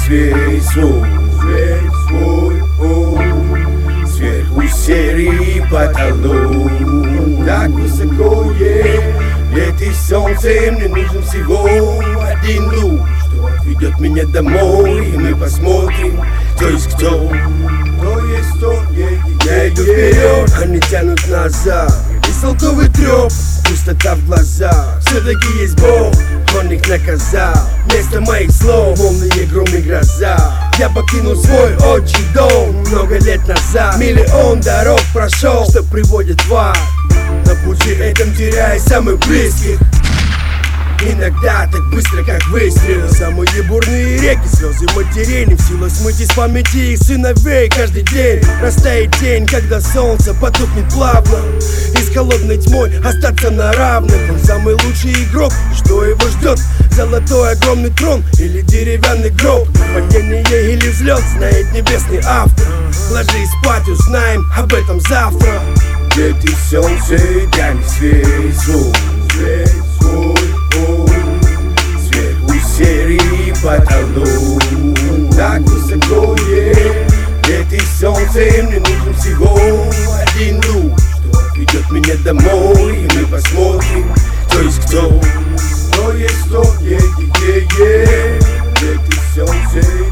свей свой ум. Сверху серый потолок, так высоко лето и солнце. Мне нужен всего один луч, что отведет меня домой. И мы посмотрим, кто есть кто. Я иду вперед, они тянут назад. Бестолковый трёп, пустота в глазах. Все-таки есть Бог, Он их наказал. Вместо моих слов волны, гром и гроза. Я покинул свой отчий дом много лет назад. Миллион дорог прошел, что приводит в ад. На пути этом теряя самых близких. Иногда так быстро, как выстрел. Самые бурные реки, слезы матерей не в силах смыть из памяти их сыновей. Каждый день растает тень, когда солнце потухнет плавно. И с холодной тьмой остаться на равных. Он самый лучший игрок, что его ждет? Золотой огромный трон или деревянный гроб? Падение или взлет, знает небесный автор. Ложись спать, узнаем об этом завтра. Где-то солнце, дай мне свой ум. Сверху серый потолок, так высоко лето и солнце. Мне нужен всего один луч, что отведет меня домой. И мы посмотрим, кто есть кто. Кто есть кто, лето и солнце.